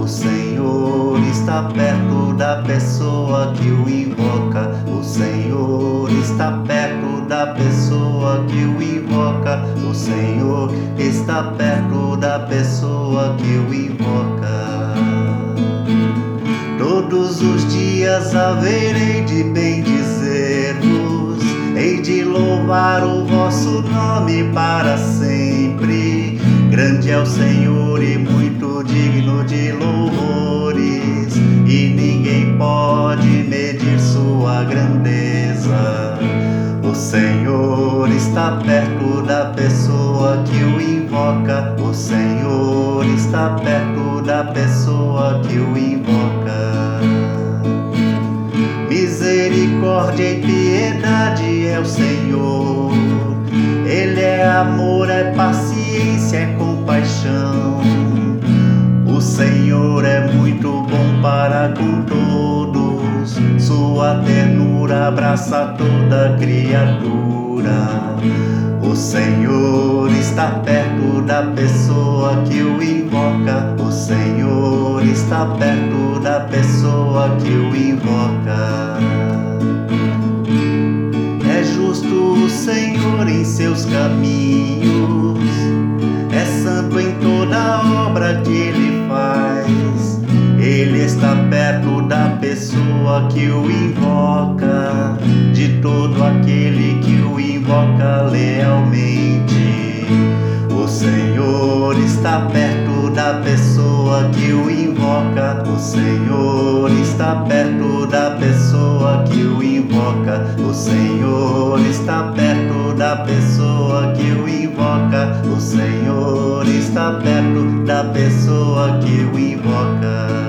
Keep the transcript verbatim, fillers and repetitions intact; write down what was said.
Senhor está perto da pessoa que o invoca. O Senhor está perto da pessoa que o invoca. O Senhor está perto da pessoa que o invoca. Todos os dias haverei de bendizer-vos, hei de louvar o vosso nome para sempre. Grande é o Senhor e muito digno de louvores, e ninguém pode medir sua grandeza. O Senhor está perto da pessoa que o invoca. O Senhor está perto da pessoa que o invoca. Misericórdia e piedade é o Senhor. Ele é amor, é paciência, é compaixão. O Senhor é muito bom para com todos. Sua ternura abraça toda criatura. O Senhor está perto da pessoa que o invoca. O Senhor está perto da pessoa que o invoca. É justo o Senhor em seus caminhos, é santo em toda obra que Ele faz. Ele está perto da pessoa que o invoca, de todo aquele que o invoca lealmente. O Senhor está perto da pessoa que o invoca. O Senhor está perto da pessoa que o invoca. O Senhor está perto da pessoa que o invoca. O Senhor está perto da pessoa que o invoca.